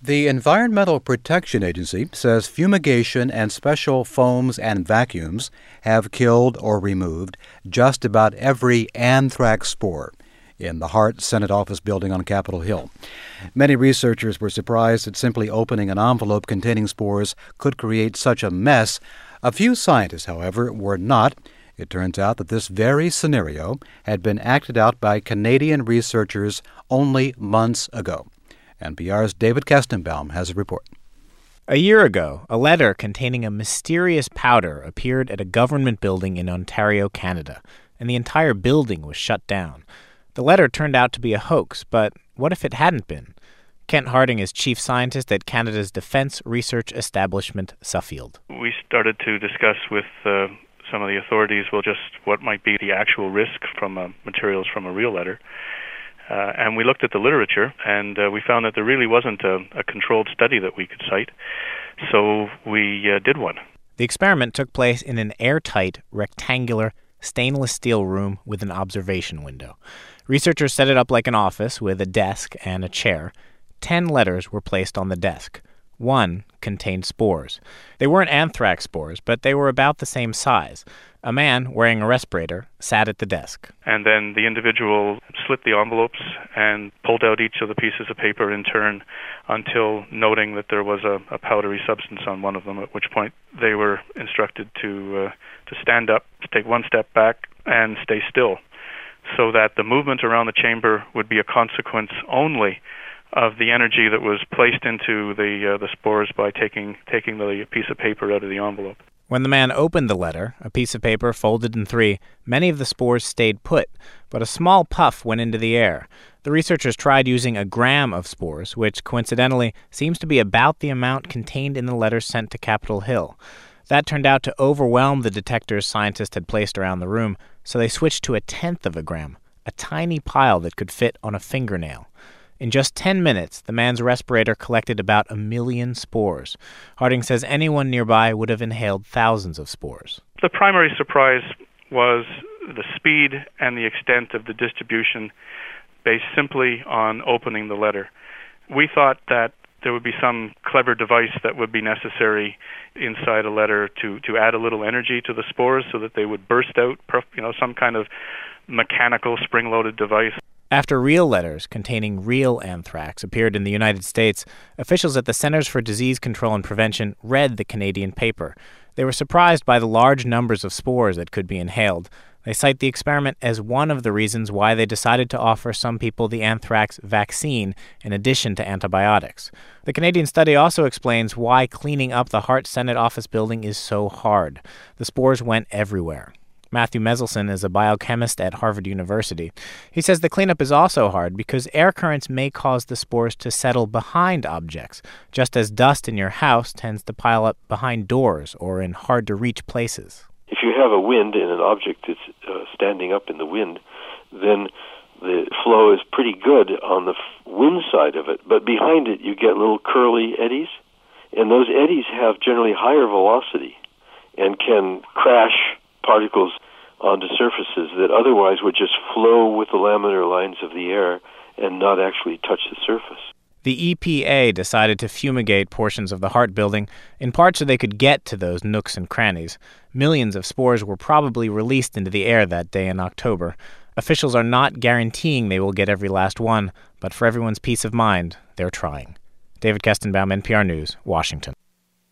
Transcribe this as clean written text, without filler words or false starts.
The Environmental Protection Agency says fumigation and special foams and vacuums have killed or removed just about every anthrax spore in the Hart Senate Office building on Capitol Hill. Many researchers were surprised that simply opening an envelope containing spores could create such a mess. A few scientists, however, were not. It turns out that this very scenario had been acted out by Canadian researchers only months ago. NPR's David Kestenbaum has a report. A year ago, a letter containing a mysterious powder appeared at a government building in Ontario, Canada, and the entire building was shut down. The letter turned out to be a hoax, but what if it hadn't been? Kent Harding is chief scientist at Canada's defense research establishment, Suffield. We started to discuss with some of the authorities, just what might be the actual risk from materials from a real letter. And we looked at the literature, and we found that there really wasn't a controlled study that we could cite. So we did one. The experiment took place in an airtight, rectangular, stainless steel room with an observation window. Researchers set it up like an office with a desk and a chair. 10 letters were placed on the desk. One contained spores. They weren't anthrax spores, but they were about the same size. A man wearing a respirator sat at the desk. And then the individual slit the envelopes and pulled out each of the pieces of paper in turn until noting that there was a powdery substance on one of them, at which point they were instructed to stand up, to take one step back, and stay still, so that the movement around the chamber would be a consequence only of the energy that was placed into the spores by taking the piece of paper out of the envelope. When the man opened the letter, a piece of paper folded in 3, many of the spores stayed put, but a small puff went into the air. The researchers tried using a gram of spores, which coincidentally seems to be about the amount contained in the letters sent to Capitol Hill. That turned out to overwhelm the detectors scientists had placed around the room, so they switched to 1/10 of a gram, a tiny pile that could fit on a fingernail. In just 10 minutes, the man's respirator collected about 1 million spores. Harding says anyone nearby would have inhaled thousands of spores. The primary surprise was the speed and the extent of the distribution based simply on opening the letter. We thought that there would be some clever device that would be necessary inside a letter to add a little energy to the spores so that they would burst out, some kind of mechanical spring-loaded device. After real letters containing real anthrax appeared in the United States, officials at the Centers for Disease Control and Prevention read the Canadian paper. They were surprised by the large numbers of spores that could be inhaled. They cite the experiment as one of the reasons why they decided to offer some people the anthrax vaccine in addition to antibiotics. The Canadian study also explains why cleaning up the Hart Senate Office building is so hard. The spores went everywhere. Matthew Meselson is a biochemist at Harvard University. He says the cleanup is also hard because air currents may cause the spores to settle behind objects, just as dust in your house tends to pile up behind doors or in hard-to-reach places. If you have a wind and an object that's standing up in the wind, then the flow is pretty good on the wind side of it, but behind it you get little curly eddies, and those eddies have generally higher velocity and can crash particles onto surfaces that otherwise would just flow with the laminar lines of the air and not actually touch the surface. The EPA decided to fumigate portions of the Hart building, in part so they could get to those nooks and crannies. Millions of spores were probably released into the air that day in October. Officials are not guaranteeing they will get every last one, but for everyone's peace of mind, they're trying. David Kestenbaum, NPR News, Washington.